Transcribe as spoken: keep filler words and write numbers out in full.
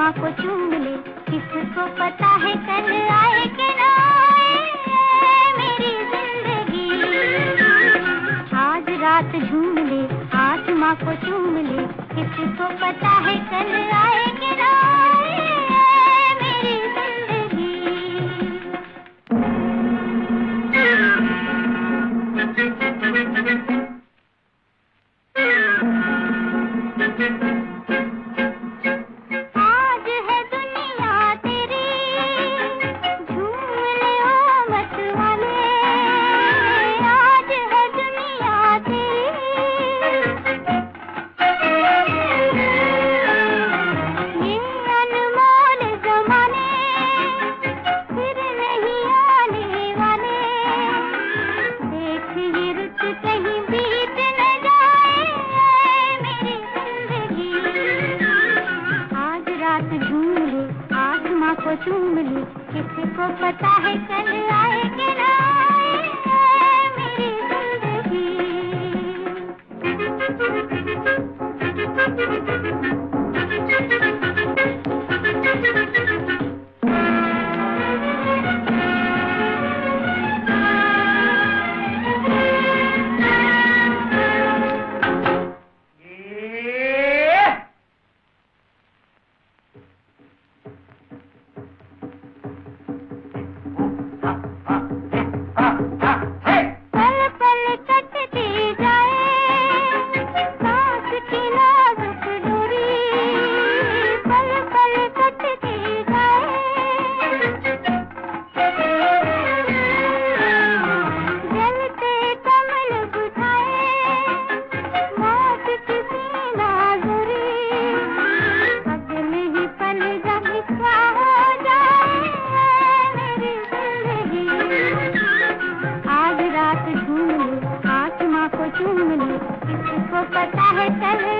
आसमां को चूम ले, किसको पता है कल आए कि ना आए मेरी जिंदगी। आज रात झूम ले, आसमां को चूम ले, किसको पता है कल आए कि ना आए मेरी जिंदगी। आज है दुनिया तेरी, झूम ले ओ मत वाले। आज है दुनिया तेरी, ये अनमोल ज़माने फिर नहीं आने वाले। देख ये रुत कहीं बीत न जाए मेरी जिंदगी। आज रात झूम ले, आसमां को चूम ले, किसको पता है कल आए कि ना आए मेरी जिंदगी। पल पल कटती जाए सांस की नाजुक डोरी, पल पल कटती जाए। जलते कमल बुझाए मौत की नाजुरी, अगले ही पल जब क्या हो जाए मेरी जिंदगी। आज रात झूम ले, आसमां को चूम ले, किसको पता है कल